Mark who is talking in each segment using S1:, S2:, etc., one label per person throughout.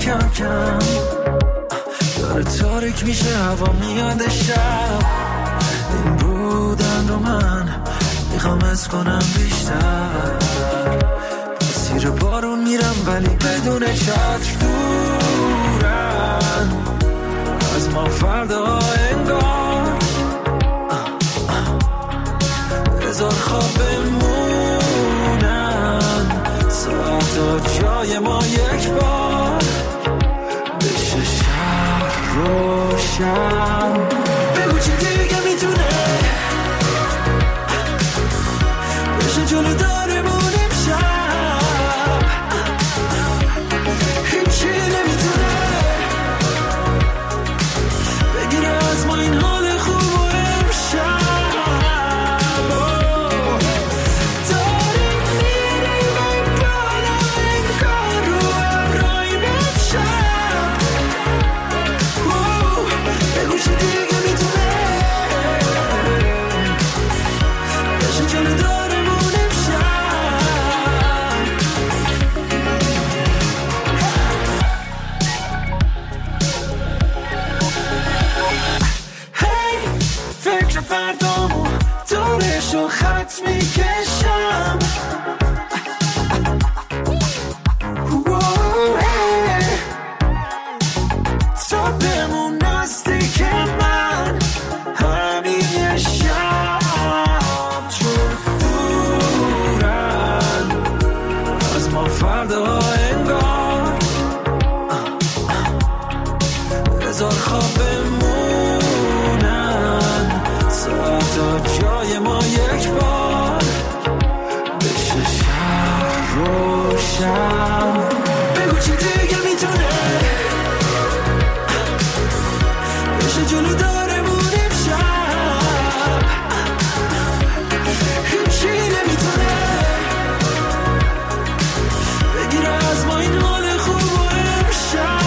S1: کم کم داره تاریک میشه، هوا میاد شب. این بودن رو من میخوام از کنم بیشتر. مسیر بارون میرم ولی بدون چتر، دورن از ما فردا انگار. هزار خواب بمونن، ساعتا جای ما یک بار بشه شب روشن. بگو چی دیگه میتونه بشه جلو دارمون امشب. هیچی نمیتونه بگیره از ما این حال خوب و امشب. فردامو دورشو خط میکشم. تا بمون نزدیک من همین شب، چون دورن از ما فردا انگار. هزار خواب تا جای ما یک بار بشه شب روشن. بگو چی دیگه میتونه بشه جلو دارمون امشب. هیچی نمیتونه بگیره از ما این حال خوب و امشب.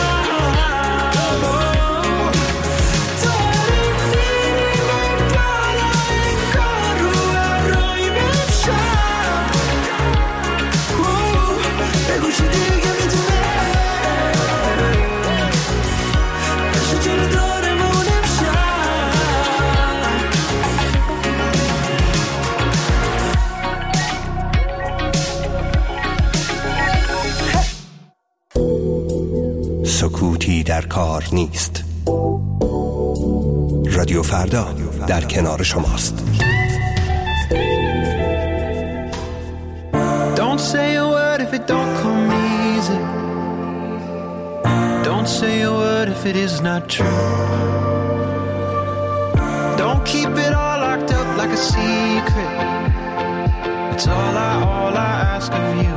S2: سکوتی در کار نیست. رادیو فردا در کنار شماست.
S1: Don't say a word if it don't come easy. Don't say a word if it is not true. Don't keep it all locked up like a secret. It's all I ask of you.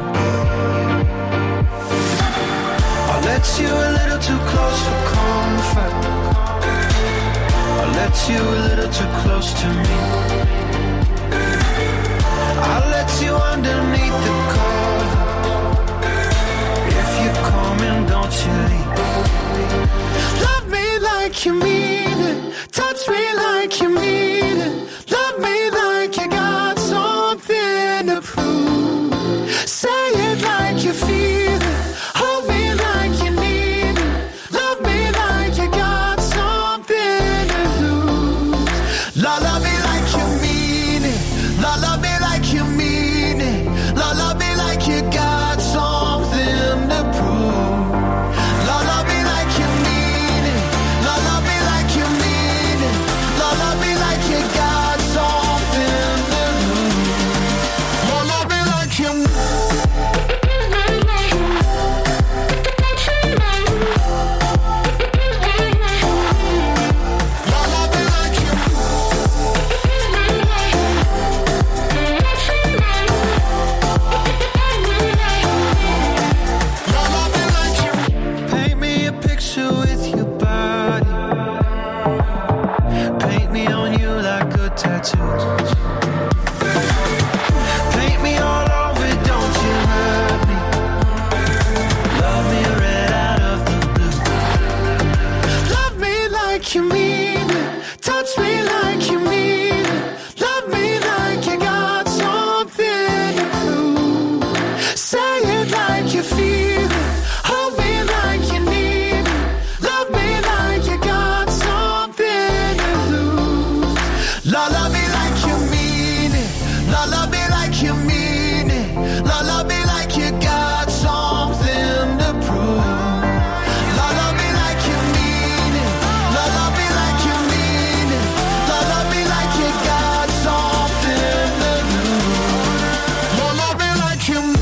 S1: I'll let you a little too close for comfort. I'll let you a little too close to me. I'll let you underneath the cover. If you're coming, don't you leave. Love me like you mean it. Touch me like you mean it. Love me like you got something to prove. Say it like you feel it. Hold me like you need it. Love me like you got something to lose. Love me like you mean it. Love me like you mean it. Love me like you got something to prove. Love me like you mean it. Love me like you mean it. Love me like you got something to lose. Love me like you mean it.
S3: Say it like you feel it. Hold me like you need
S1: Love me like you mean it. Love me like you mean it. Love me like you got something to prove. Love me like you mean it. Love me like you mean it. Love me like you got something to lose. Love me like you mean it.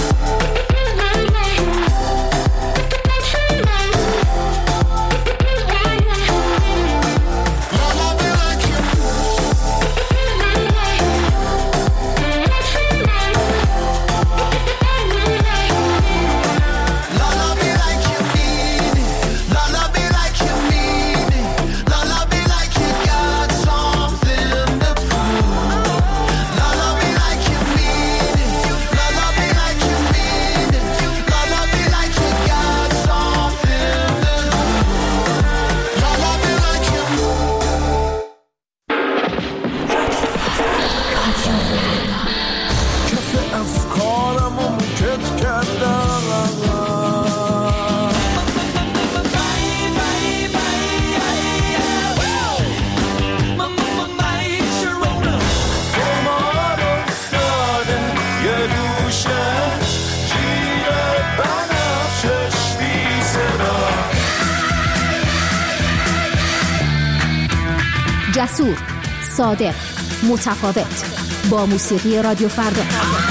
S3: جسور، صادق، متفاوت، با موسیقی رادیو فردا.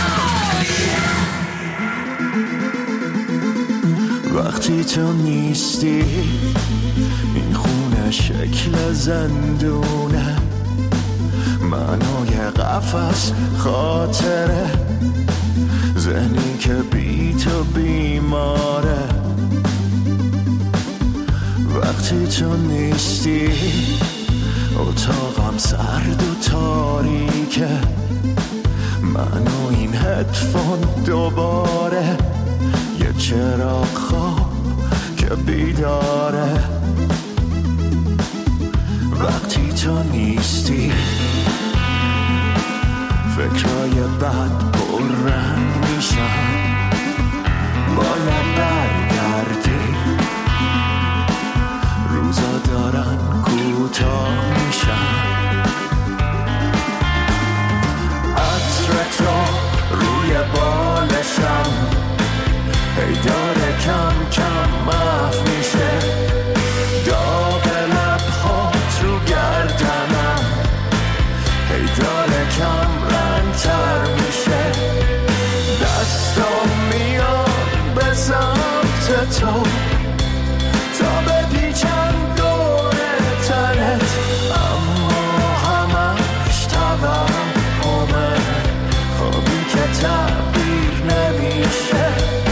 S1: وقتی تو نیستی این خونه شکل زندونه، معنای قفس خاطره، ذهنی که بی تو بیماره. وقتی تو نیستی اتاقم سرد و تاریکه، من و این هدفون دوباره یه چراغ خواب که بیداره. وقتی تو نیستی فکرای بد پر رنگ میشن، باید برگردی، روزا دارن کوتاه میشن. عطر تو روی بالشم هی داره کم کم محو میشه، داغ لبهات رو گردنم هی داره کم رنگ‌تر میشه. دستم میاد به سمت تو تا بپیچم دور تنت، اما همش توهمه، خوابی که تعبیر نمیشه.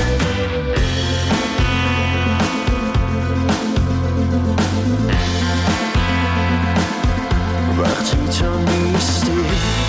S1: وقتی تو نیستی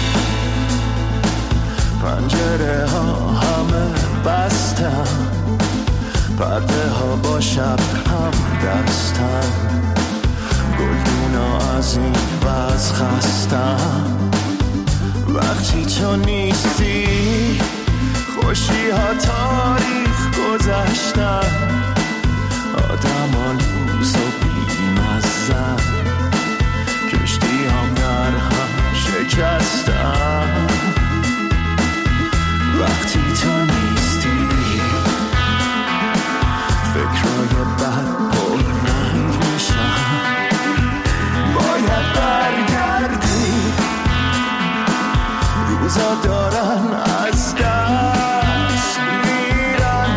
S1: پنجره ها همه بستم، پرده ها با شب هم دستم، گلدونا از این وز خستم. وقتی تو نیستی خوشی ها تاریخ گذشتن، آدم ها لوس و بیمزن، کشتی هم در هم شکستن. وقتی تو نیستی فکرای بد پر رنگ میشن، باید برگردی، روزا دارن از دست میرن.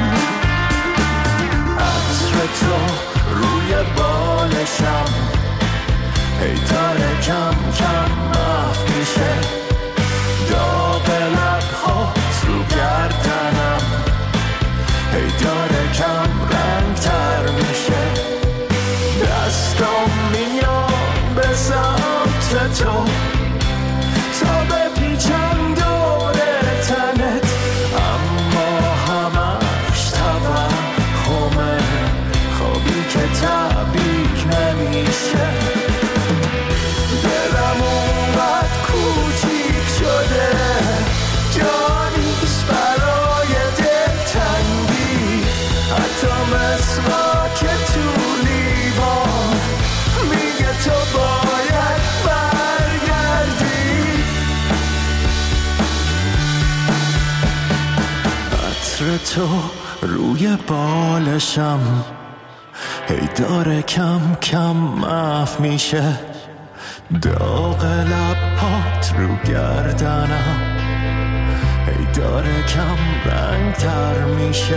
S1: عطر تو روی بالشم هی داره کم کم محو میشه، داغ لبهات رو گردنم هی داره کم رنگ‌تر میشه. دستم میاد به سمت تو تا بپیچم دور تنت، اما همش توهمه، خوابی که تعبیر نمیشه. دلم اونقدر کوچیک شده جانیست برای دلتنگی، حتی مسواک تو لیوان میگه تو باید برگردی. تو روی بالشم، هی داره کم کم محو میشه. داغ لبات رو گردنم، هی داره کم رنگ تر میشه.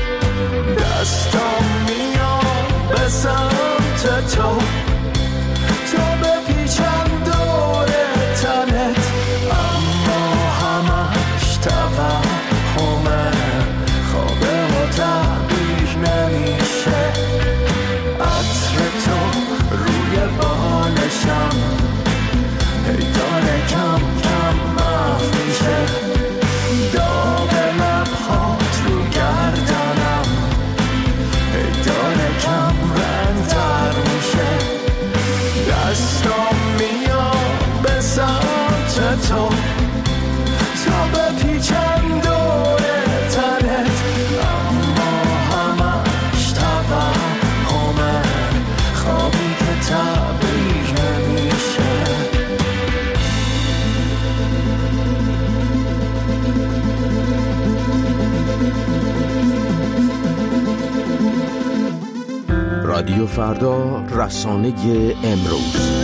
S1: دستام میاد به سمت تو، تا بپیچم دور تنت، اما همش توهمه، خوابه و تعبیر نمیشه. عطر تو روی بالشم، هی داره کم کم محو میشه. داغ لبهات رو گردنم، هی داره کم رنگ تر میشه. دستام میاد به سمت تو، تا بپیچم دور تنت، اما همش توهمه، خوابی که تعبیر نمیشه.
S4: رادیو فردا، رسانه امروز.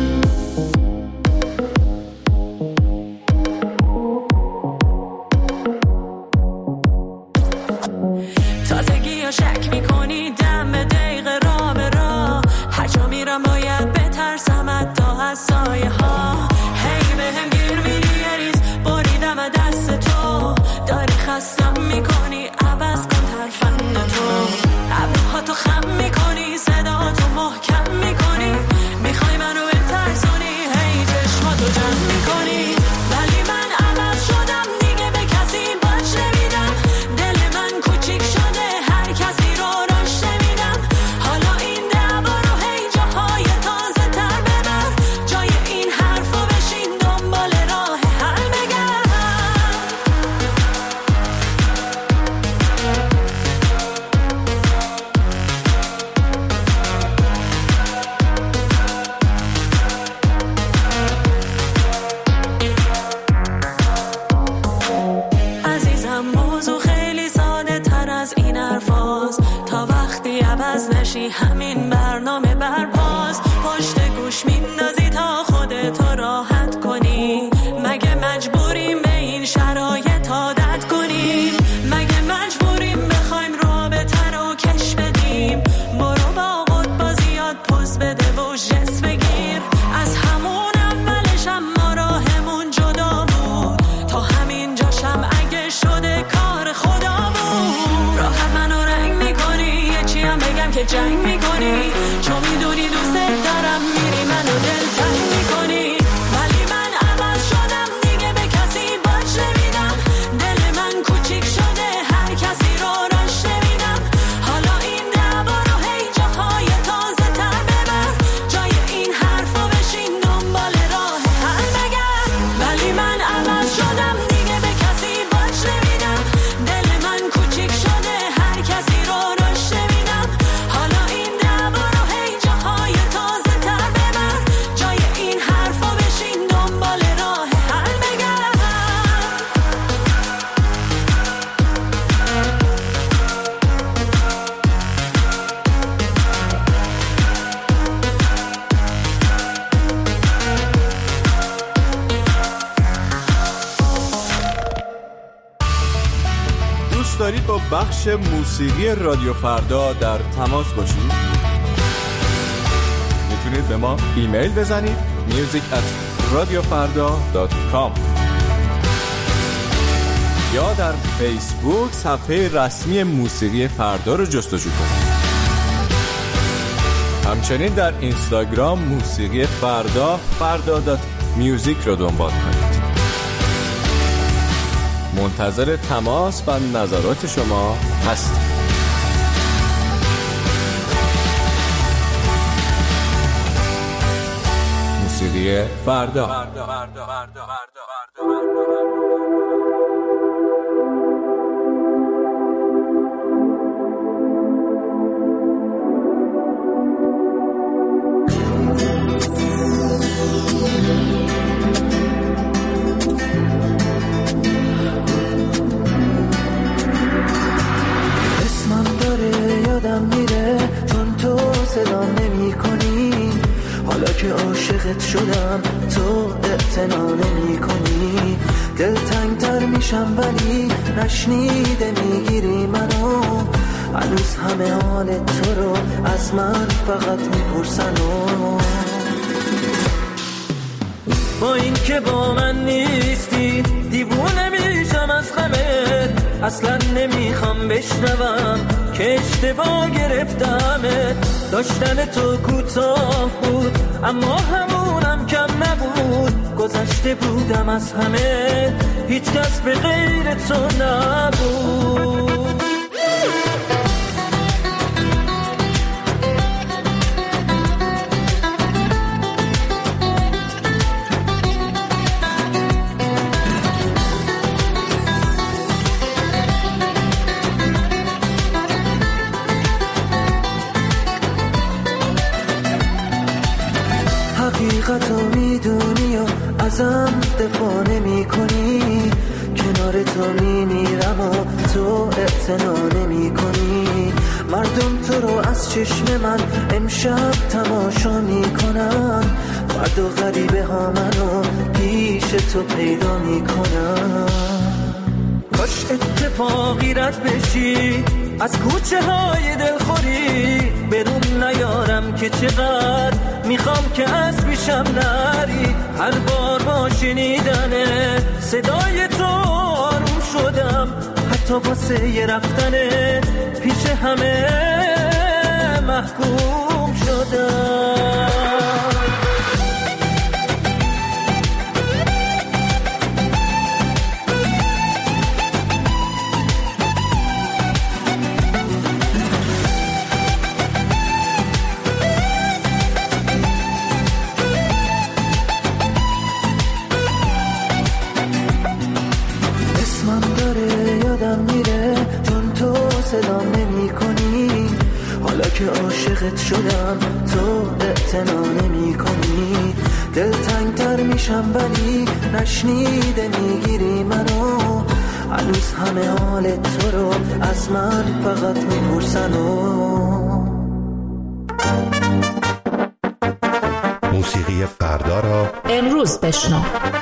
S5: تازگی ها شک میکنی دم به دقیقه را به را، هر جا میرم باید بترسم حتی از سایه ها. هی به هم گیر میری یه ریز بریدم از دست تو، داری خستم میکنی عوض کن ترفند تو. ابروها تو خم میکنی، صدا تو محکم میکنی، میخوای منو بترسونی، هی چشماتو جمع میکنی. ولی من عوض شدم دیگه، به کسی باش نمیدم. دل من کوچیک شده، هر کسی رو راش نمیدم. حالا این دعوا رو هی جاهای تازه تر ببر، جای این حرفو بشین دنبال راه حل بگرد. عزیزم موضوع خیلی ساده تر از این حرفاست، تا وقتی عوض نشی همین برنامه برپاست. پشت گوش میندازی تا خودتو راحت کنی، مگه مجبوریم به این شرایط عادت کنیم؟ مگه مجبوریم بخوایم رابطه رو کش بدیم؟ برو با خود بازیات پوز بده و جس بگیر. از همون اولش هم ما راهمون جدا بود، تا همین جاشم اگه شده کار خدا بود. راحت منو رنگ میکنی، یه چی هم بگم که جنگ میکنی، چون میدونی دوست دارم میری منو دلتنگ میکنی. ولی من عوض شدم دیگه، به کسی باش نمیدم. دل من کوچیک شده، هر کسی رو راش نمیدم. حالا این دعوا رو هی جاهای تازه تر ببر، جای این حرفو بشین دنبال راه حل بگرد. ولی من عوض شدم دیگه، به کسی باش نمیدم. دل من کوچیک شده، هر کسی رو راش نمیدم. حالا این دعوا رو هی جاهای تازه تر ببر، جای این حرفو بشین دنبال راه حل بگرد.
S6: دوست دارید با بخش موسیقی رادیو فردا در تماس باشید؟ میتونید به ما ایمیل بزنید music@radiofarda.com یا در فیسبوک صفحه رسمی موسیقی فردا رو جستجو کنید. همچنین در اینستاگرام موسیقی فردا.music رو دنبال کنید. منتظر تماس و نظرات شما هستیم. موسیقی فردا.
S1: اعتنا نمی کنی. دلتنگتر میشم ولی نشنیده میگیری منو. هنوز همه حال تو رو از من فقط میپرسن با این که با من نیستی دیوونه میشم از غمت. اصلا نمیخوام بشنوم که اشتباه گرفتمت. داشتن تو کوتاه بود اما همونم کم نبود. گذشته بودم از همه هیچ کس به غیر تو نبود. حقیقتو میدونی و ازم دفاع نمی کنی. کنار تو میمیرم و تو اعتنا نمی کنی. مردم تو رو از چشم من امشب تماشا میکنن. فردا غریبه ها منو پیش تو پیدا میکنن. کاش اتفاقی رد بشی از کوچه های دلخوری. برون نیارم که چقدر میخوام که از پیشم نری. هر بار با شنیدن صدای تو آروم شدم. حتی واسه یه رفتن پیش همه محکوم شدم. صدام نمی کنی. حالا که عاشقت شدم تو اعتنا نمی کنی. دلتنگتر میشم ولی نشنیده میگیری منو. هنوز همه حال تو رو از من فقط میپرسن.
S2: موسیقی فردا را
S3: امروز بشنو.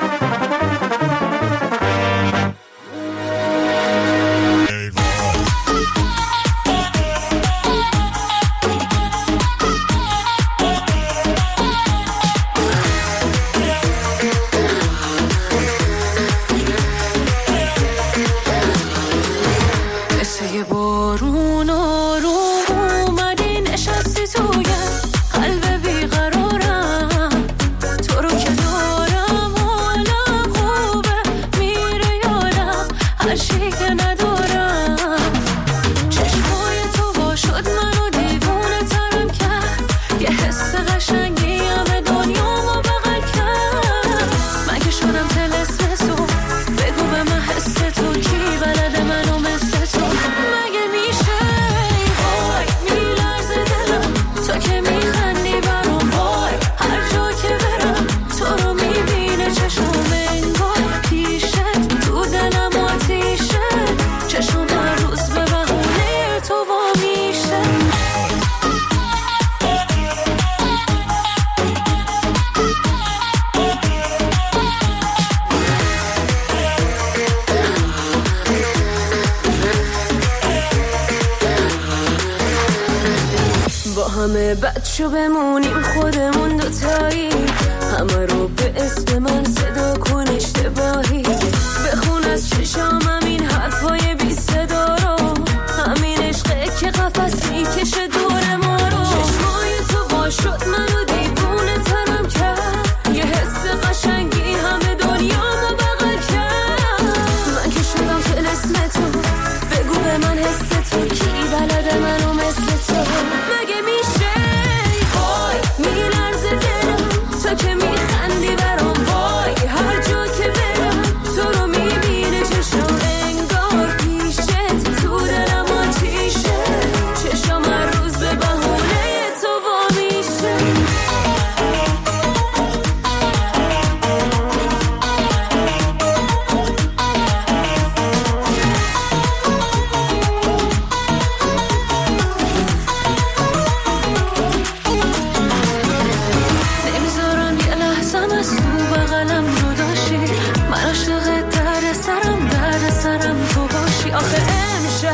S5: همه بچه بمونیم خودمون دوتایی. همه رو به اسم من صدا کن اشتباهی. بخون از چشامم این حرفای بی صدا رو. همین عشقه که قفس میکشه دور ما رو. چشمای تو با شد منو دیوونه ترم کرد. یه حس قشنگی همه دنیامو بغل کرد. من که شدم طلسم تو. بگو به من حس تو کی بلده منو مثل تو. مگه میشه وای میلرزه دلم تو که میخندی برام. وای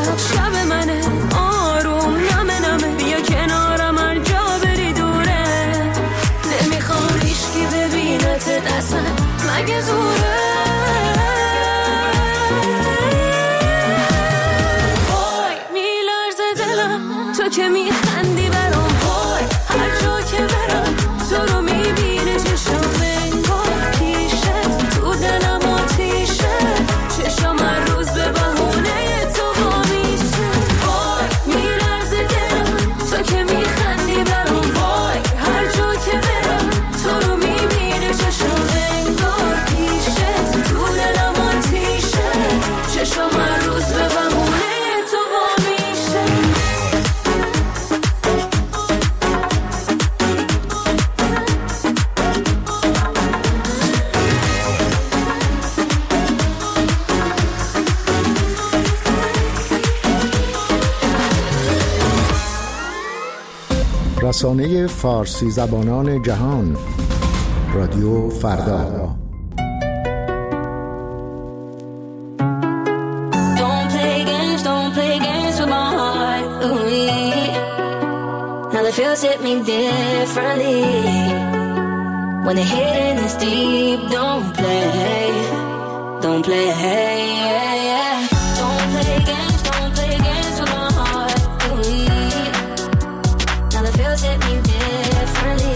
S5: شب شب منه آروم نمه نمه بیا کنارم هر جا بری دوره نمیخوام هیچکی ببینت اصلا مگه زوره وای میلرزه دلم تو که میخندی برام وای هر جا که برم تو رو میبینه چشم انگار پیشه تو دلم آتیشه چشم هر روز به بهونه تو با میشه وای میلرزه دلم تو که میخندی برام وای هر جا که برم تو رو میبینه چشم انگار پیشه تو دلم آتیشه چشم هر روز به بهونه تو با میشه
S7: رسانه فارسی زبانان جهان رادیو فردا.
S5: Don't play games with my heart. Ooh, now the feels hit me differently. When the hidden is deep, don't play. Don't play, yeah. Don't play games with my heart. Ooh, now the feels hit me differently.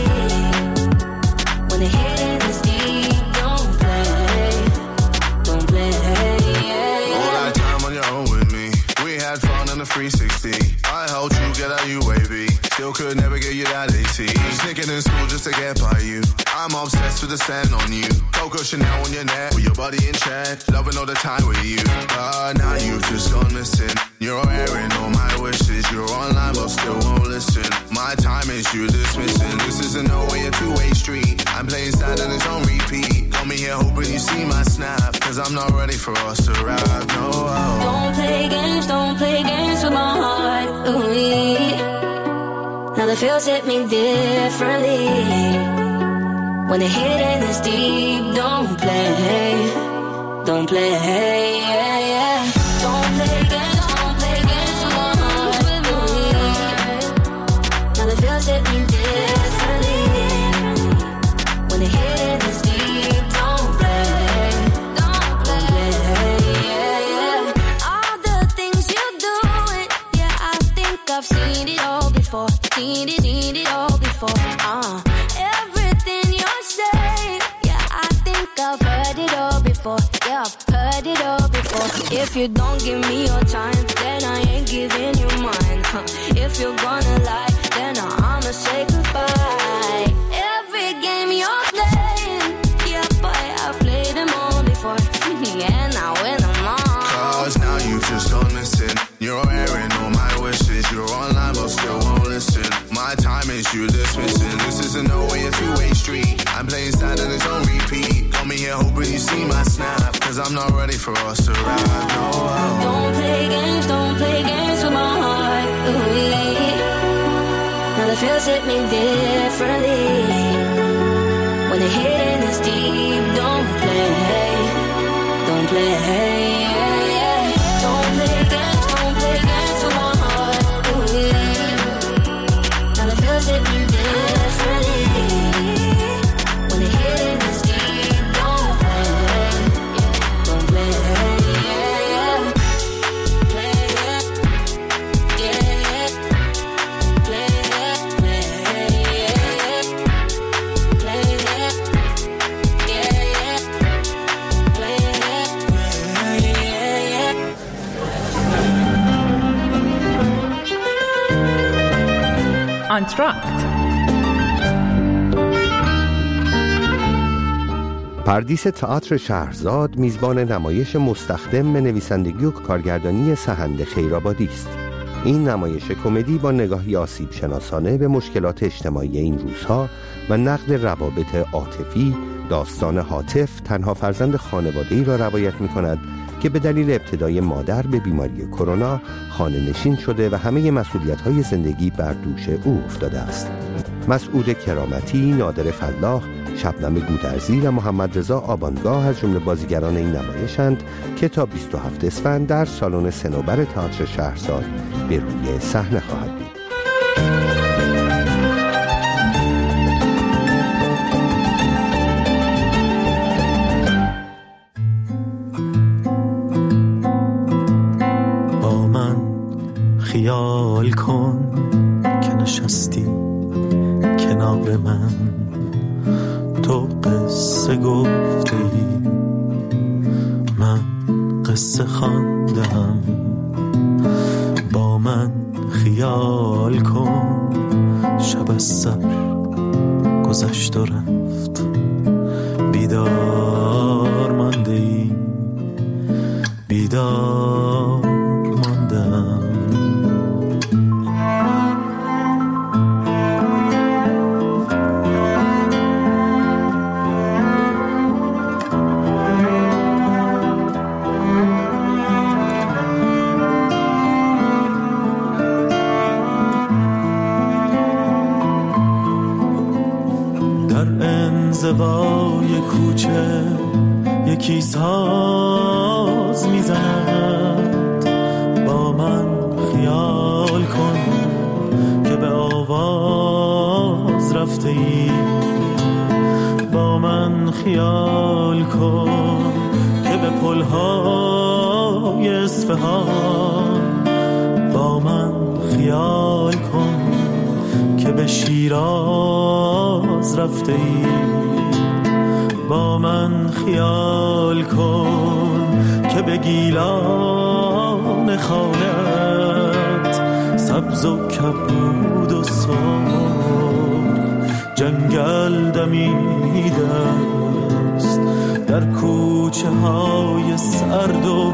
S5: When the hidden is deep, don't play. Don't play, yeah.
S8: All that time on your own with me. We had fun in the 360. I helped you get out UAV. Still could never get you that AT. Sneaking in school just to get by you. I'm obsessed with the scent on you. Coco Chanel on your neck with your body in check. Loving all the time with you. But now you've just gone missing. You're airing all my wishes. You're online but still won't listen. My time is you dismissing. This isn't no way a two-way street. I'm playing sad and it's on repeat. Got me here hoping you see my snap. Cause I'm not ready for us to rap. No.
S5: Don't play games with my heart. Ooh, now the feels hit me differently. When the hidden is deep, don't play. Don't play, yeah. Don't play games with my heart. Ooh, now the feels hit me differently. When the hidden is deep, don't play. Don't play, yeah. All the things you do, yeah, I think I've seen it all before. Seen it all before. Everything you're saying, yeah, I think I've heard it all before. Yeah, I've heard it all before. If you don't give me your time, then I ain't giving you mine. If you're gonna lie, then I'ma say goodbye. Every game you're playing, yeah, boy, I've played them all before. And I win them all.
S8: Cause now you've just gone missing. You're airing all my wishes. You're online but still won't listen. My time is you dismissing. This isn't no way a two-way street. I'm playing sad and it's on repeat. Got me here hoping you see my snap. Cause I'm not ready for us to rap. No.
S5: Don't play games with my heart. Ooh, now the feels hit me differently. When the hidden is deep, don't play. Don't play, yeah. Don't play games with my heart. Ooh, now the feels hit me differently. When the hidden is deep, don't play. Don't play, yeah. Play, yeah. Play,
S9: آنتراکت.
S2: پردیس تئاتر شهرزاد میزبان نمایش مستخدم به نویسندگی و کارگردانی سحند خیرآبادی است. این نمایش کمدی با نگاهی آسیب شناسانه به مشکلات اجتماعی این روزها و نقد روابط عاطفی، داستان هاتف تنها فرزند خانواده‌ای را روایت می‌کند که به دلیل ابتلای مادر به بیماری کرونا خانه نشین شده و همه مسئولیت‌های زندگی بر دوش او افتاده است. مسعود کرامتی، نادر فلاح، شبنم گودرزی و محمد رضا آبانگاه از جمله بازیگران این نمایشند که تا 27 اسفند در سالن صنوبر تئاتر شهرزاد به روی صحنه خواهد بود.
S1: با من خیال کن که نشستی کنار من، تو قصه گفته ای، من قصه خواندم. با من خیال کن شب از سر گذشت و رفت، بیدار مانده ای، بیدار ماندم. زوای کوچه یکی ساز میزند، با من خیال کن که به آواز رفته ای، با من خیال کن که به پلهای اصفهان، با من خیال کن که به شیراز رفته ای، با من خیال کن که به گیلان خانت سبز و کبود و سرخ جنگل دمیده است، در کوچه های سرد و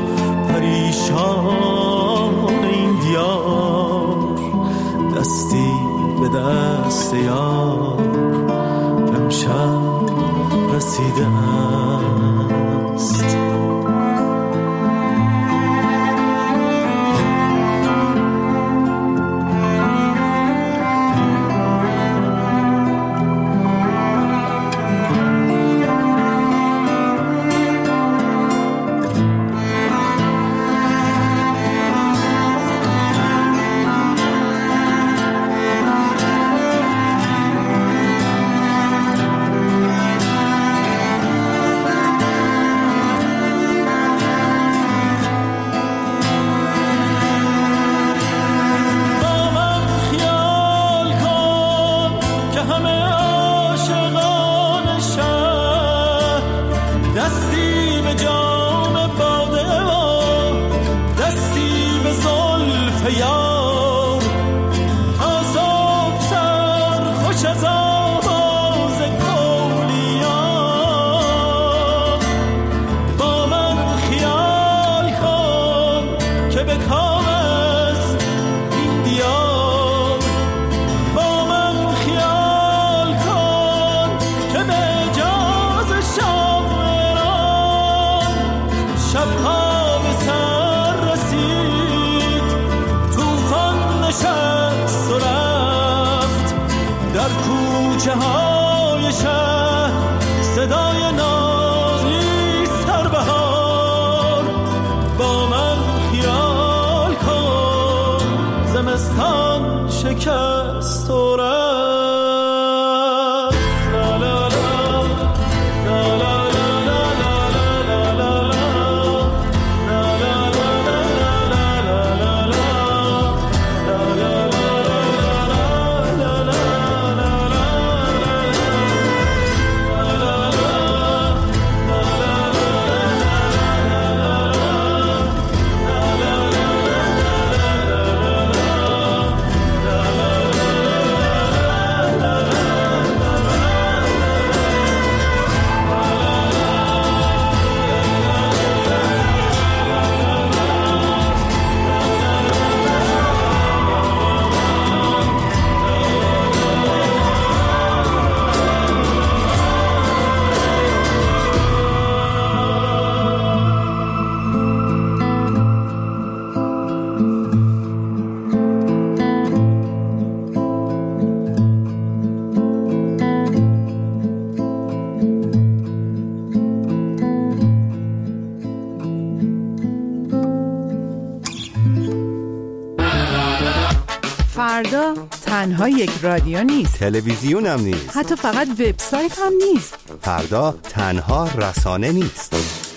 S1: پریشان این دیار، دستی به دست یار امشب رسیده است. شبها به سر رسید،
S9: فردا تنها یک رادیو نیست،
S2: تلویزیون هم نیست،
S9: حتی فقط وبسایت هم نیست.
S2: فردا تنها رسانه نیست.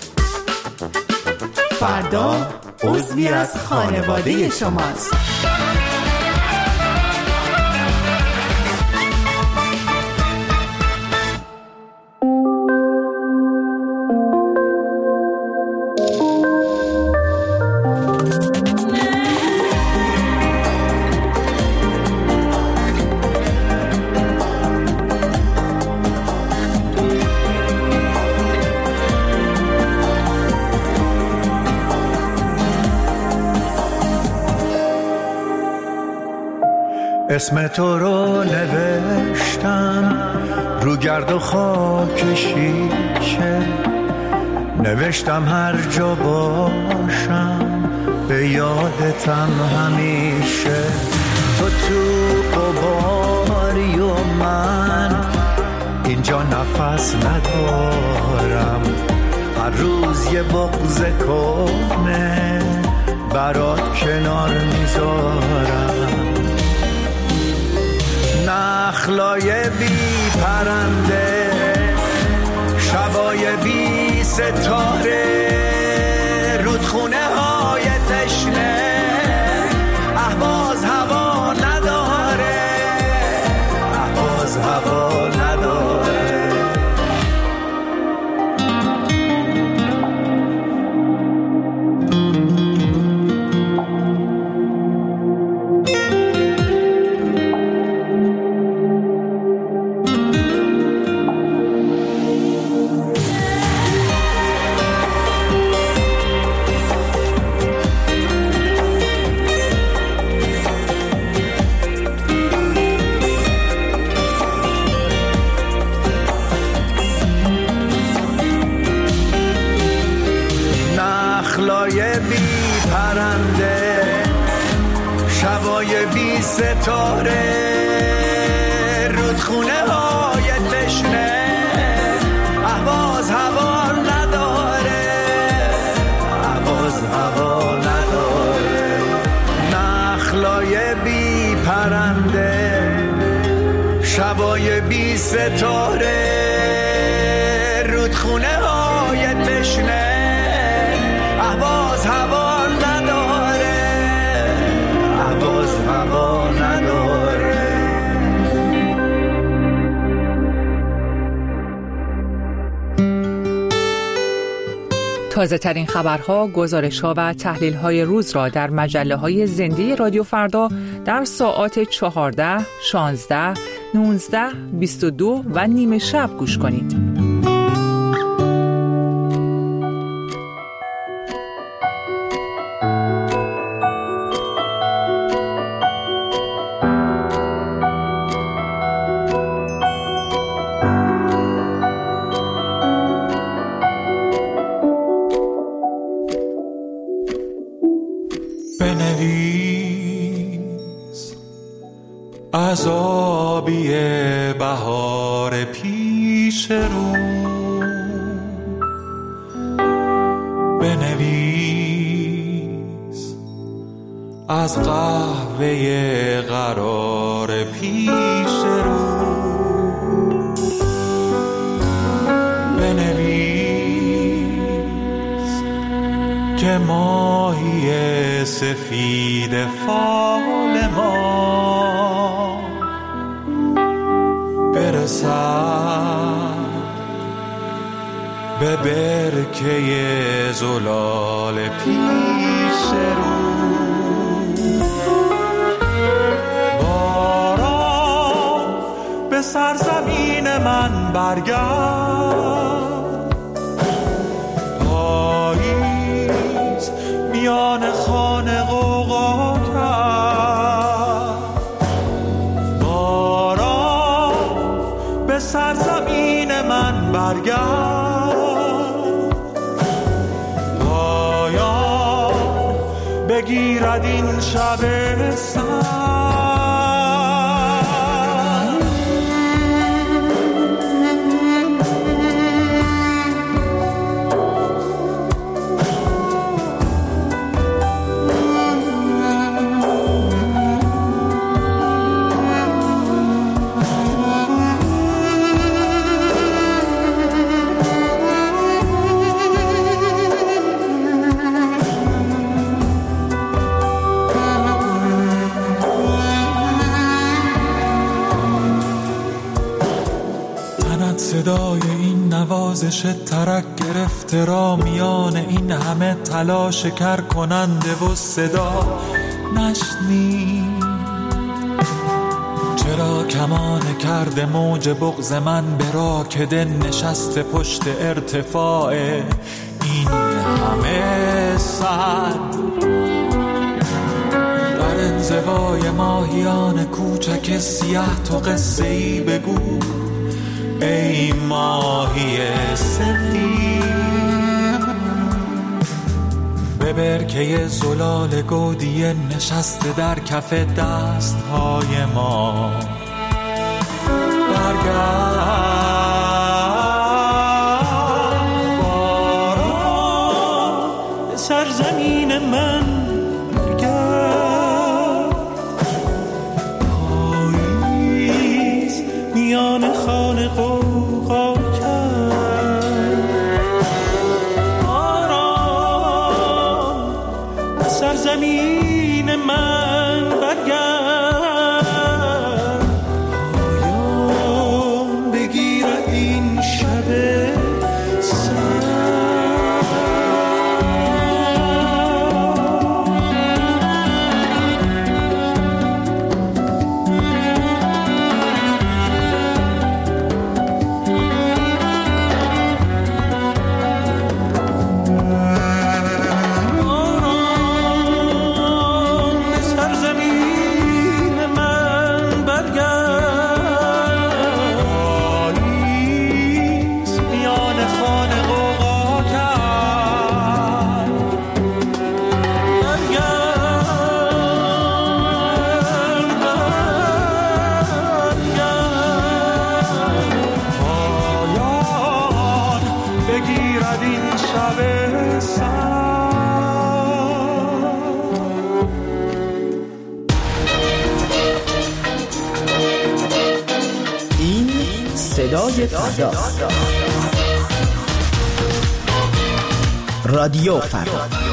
S9: فردا عضوی از خانواده شماست.
S1: اسم تو رو نوشتم رو گرد و خاک شیشه، نوشتم هر جا باشم به یادتم همیشه. تو قباری و من اینجا نفس ندارم، هر روز یه بغض کنه برات کنار میذارم. نخلای بی پرنده، شبای بی ستاره، رودخونه های تشنه، اهواز هوا نداره، اهواز هوا نداره. ستاره، رودخونه های تشنه، اهواز هوا نداره، اهواز هوا نداره. نخلای بی پرنده، شبای بی ستاره، رودخونه های تشنه، اهواز هوا نداره، اهواز هوا نداره.
S10: تازه ترین خبرها، گزارش‌ها و تحلیل‌های روز را در مجله‌های زنده رادیو فردا در ساعات 14، 16، 19، 22 و نیم شب گوش کنید.
S11: عذابی بهار پیش رو بنویس، از قهوه قرار پیش رو بنویس که ماهی سفید فال ما برسد به برکه زلال پیش رو. باران به سرزمین من برگرد، پاییز میان خانه غوغا کرد. باران به سرزمین من برگرد، پایان بگیرد این شب سر. آتش ترک گرفته را میان این همه تلاش کر کننده و صدا نشنید. چرا کمان کرده موج بغض من به راکده نشسته پشت ارتفاع این همه صد؟ در انزوای ماهیان کوچک سیاه تو قصه ای بگو ای ماهی سفید. به برکه زلال گودی نشسته در کف دستهای ما برگرد. باران به سرزمین من برگرد. پاییز میان خانه قوقا کرد. باران به سرزمین من برگرد. پایان بگیرد این شب
S4: صدای فردا. رادیو فردا.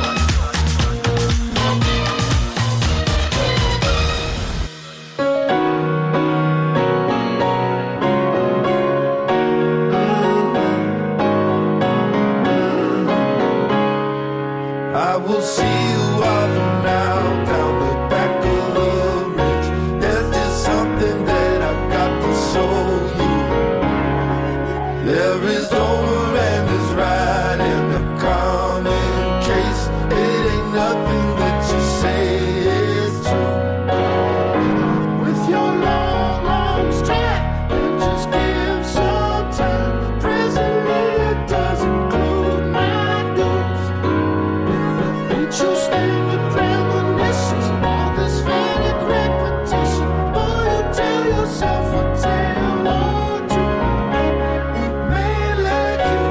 S1: I will see you off now down the back of the ridge. There's just something that I've got to show you. There is over and there's right in the common case. It ain't nothing that you say is true. With your long arms trapped and just give some time. Presently it does include my dues. You stand with premonitions, all this fake repetition. Boy, you tell yourself a tale or two. Man like you,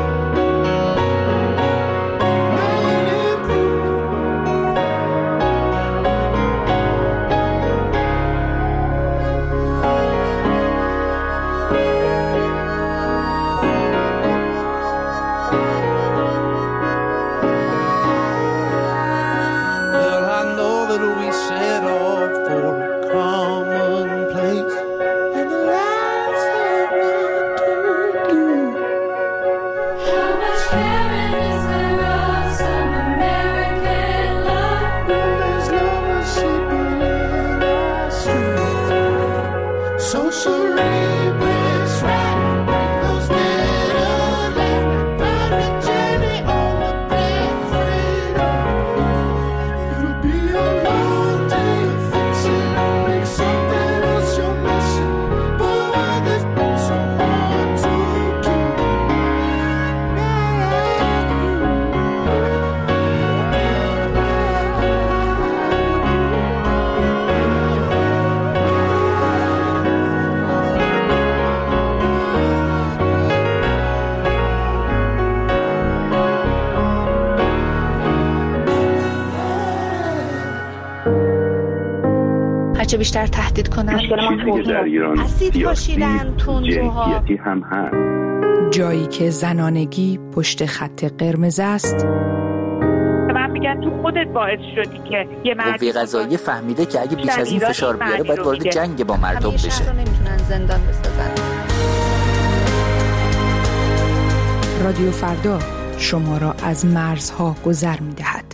S1: man improve. Well, I know that we set off for a common place, and the lights have not told you.
S5: How much caring is there of some American love?
S1: Well, there's lovers sleeping in our streets. So cerebrous, right? Bring those dead alive. Pirate journey on the black freedom. It'll be a long day of fixing. Make something else your mission. Boy, this so hard to keep.
S12: هرچه بیشتر تهدید کنن
S13: چیزی که در ایران
S12: اسید پاشیدن تندروها،
S13: جنسیتی هم هست.
S10: جایی که زنانگی پشت خط قرمز است.
S14: من میگن تو خودت باعث شدی که یه مرد
S15: قوه قضاییه فهمیده که اگه بیش از این فشار بیاره باید وارد جنگ با مردم بشه.
S12: نمیتونن زندان بسازن.
S9: رادیو فردا شما را از مرزها گذر می‌دهد.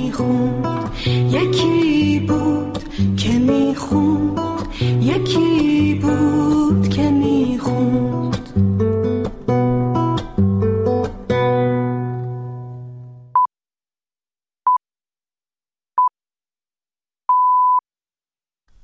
S1: یکی بود که میخوند، یکی